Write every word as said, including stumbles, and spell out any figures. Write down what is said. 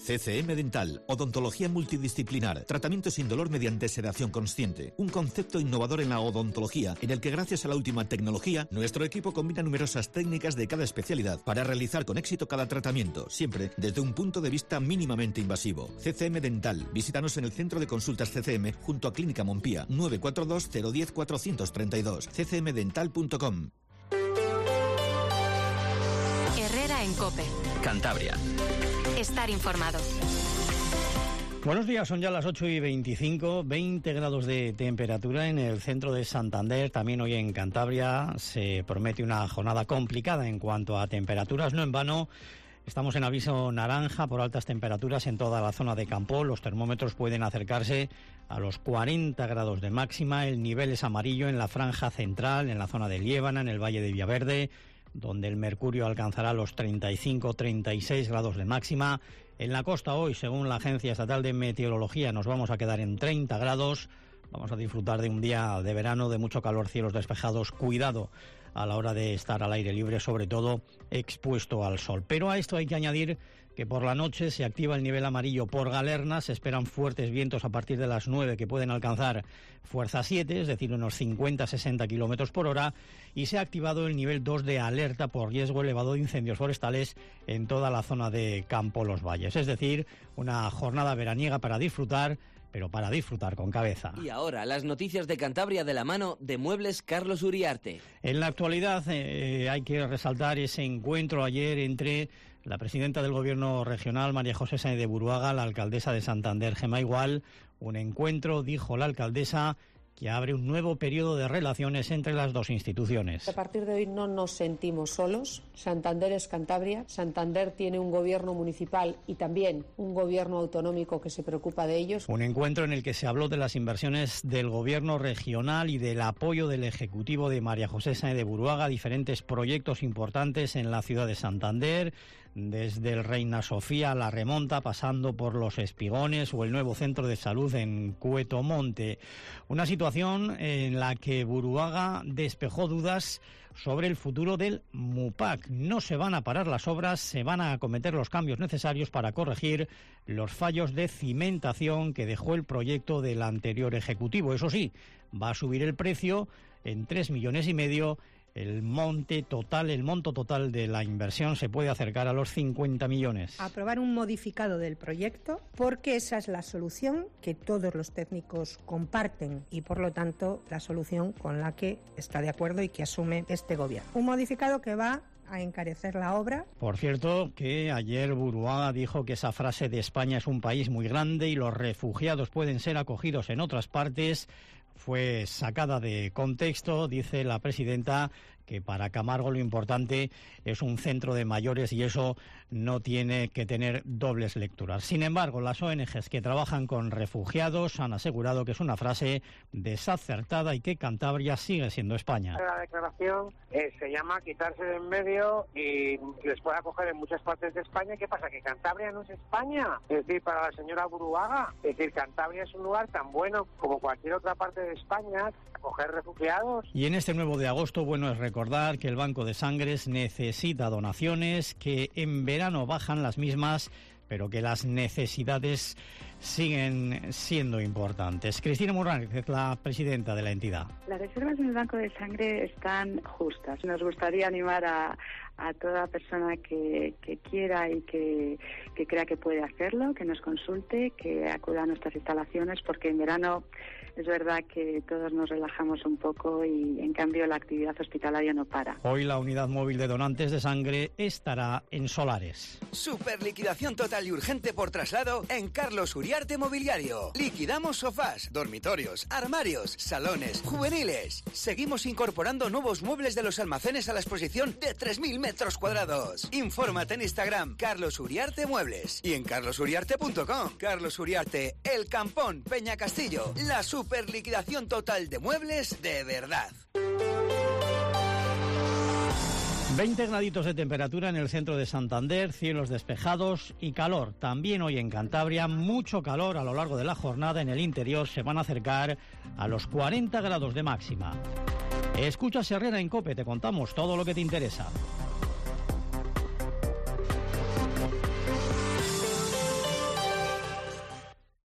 C C M Dental, odontología multidisciplinar, tratamiento sin dolor mediante sedación consciente. Un concepto innovador en la odontología, en el que gracias a la última tecnología, nuestro equipo combina numerosas técnicas de cada especialidad para realizar con éxito cada tratamiento, siempre desde un punto de vista mínimamente invasivo. C C M Dental. Visítanos en el Centro de Consultas C C M junto a Clínica Montpía, nueve cuatro dos cero uno cero cuatro tres dos, c c m dental punto com. Herrera en COPE. Cantabria. Estar informado. Buenos días, son ya las ocho y veinticinco, veinte grados de temperatura en el centro de Santander. También hoy en Cantabria se promete una jornada complicada en cuanto a temperaturas. No en vano, estamos en aviso naranja por altas temperaturas en toda la zona de Campoo. Los termómetros pueden acercarse a los cuarenta grados de máxima. El nivel es amarillo en la franja central, en la zona de Liébana, en el Valle de Villaverde, donde el mercurio alcanzará los treinta y cinco a treinta y seis grados de máxima. En la costa hoy, según la Agencia Estatal de Meteorología, nos vamos a quedar en treinta grados. Vamos a disfrutar de un día de verano, de mucho calor, cielos despejados. Cuidado a la hora de estar al aire libre, sobre todo expuesto al sol. Pero a esto hay que añadir que por la noche se activa el nivel amarillo por Galerna. Se esperan fuertes vientos a partir de las nueve que pueden alcanzar fuerza siete, es decir, unos cincuenta a sesenta kilómetros por hora. Y se ha activado el nivel dos de alerta por riesgo elevado de incendios forestales en toda la zona de Campo Los Valles. Es decir, una jornada veraniega para disfrutar, pero para disfrutar con cabeza. Y ahora, las noticias de Cantabria de la mano de Muebles Carlos Uriarte. En la actualidad eh, hay que resaltar ese encuentro ayer entre la presidenta del Gobierno regional, María José Sáenz de Buruaga, la alcaldesa de Santander, Gemma Igual. Un encuentro, dijo la alcaldesa, que abre un nuevo periodo de relaciones entre las dos instituciones. A partir de hoy no nos sentimos solos. Santander es Cantabria. Santander tiene un gobierno municipal y también un gobierno autonómico que se preocupa de ellos. Un encuentro en el que se habló de las inversiones del gobierno regional y del apoyo del Ejecutivo de María José Sáenz de Buruaga a diferentes proyectos importantes en la ciudad de Santander, desde el Reina Sofía a la Remonta, pasando por los Espigones o el nuevo centro de salud en Cueto Monte. Una situación en la que Buruaga despejó dudas sobre el futuro del MUPAC. No se van a parar las obras, se van a acometer los cambios necesarios para corregir los fallos de cimentación que dejó el proyecto del anterior Ejecutivo. Eso sí, va a subir el precio en tres millones y medio. El monte total, el monto total de la inversión se puede acercar a los cincuenta millones. Aprobar un modificado del proyecto, porque esa es la solución que todos los técnicos comparten y, por lo tanto, la solución con la que está de acuerdo y que asume este gobierno. Un modificado que va a encarecer la obra. Por cierto, que ayer Buruaga dijo que esa frase de España es un país muy grande y los refugiados pueden ser acogidos en otras partes fue sacada de contexto. Dice la presidenta que para Camargo lo importante es un centro de mayores y eso no tiene que tener dobles lecturas. Sin embargo, las O N Ges que trabajan con refugiados han asegurado que es una frase desacertada y que Cantabria sigue siendo España. La declaración eh, se llama quitarse de en medio y les puede acoger en muchas partes de España. ¿Qué pasa? ¿Que Cantabria no es España? Es decir, para la señora Buruaga, es decir, Cantabria es un lugar tan bueno como cualquier otra parte de España, acoger refugiados. Y en este nuevo de agosto, bueno es recordar que el Banco de Sangres necesita donaciones, que en verano bajan las mismas, pero que las necesidades siguen siendo importantes. Cristina Morán, que es la presidenta de la entidad. Las reservas en el Banco de Sangre están justas. Nos gustaría animar a, a toda persona que, que quiera y que, que crea que puede hacerlo, que nos consulte, que acuda a nuestras instalaciones, porque en verano es verdad que todos nos relajamos un poco y en cambio la actividad hospitalaria no para. Hoy la unidad móvil de donantes de sangre estará en Solares. Super liquidación total y urgente por traslado en Carlos Uriarte Mobiliario. Liquidamos sofás, dormitorios, armarios, salones, juveniles. Seguimos incorporando nuevos muebles de los almacenes a la exposición de tres mil metros cuadrados. Infórmate en Instagram, Carlos Uriarte Muebles, y en carlos uriarte punto com. Carlos Uriarte, El Campón, Peña Castillo. La super liquidación total de muebles de verdad. veinte graditos de temperatura en el centro de Santander, cielos despejados y calor. También hoy en Cantabria, mucho calor a lo largo de la jornada. En el interior se van a acercar a los cuarenta grados de máxima. Escuchas Herrera en COPE, te contamos todo lo que te interesa.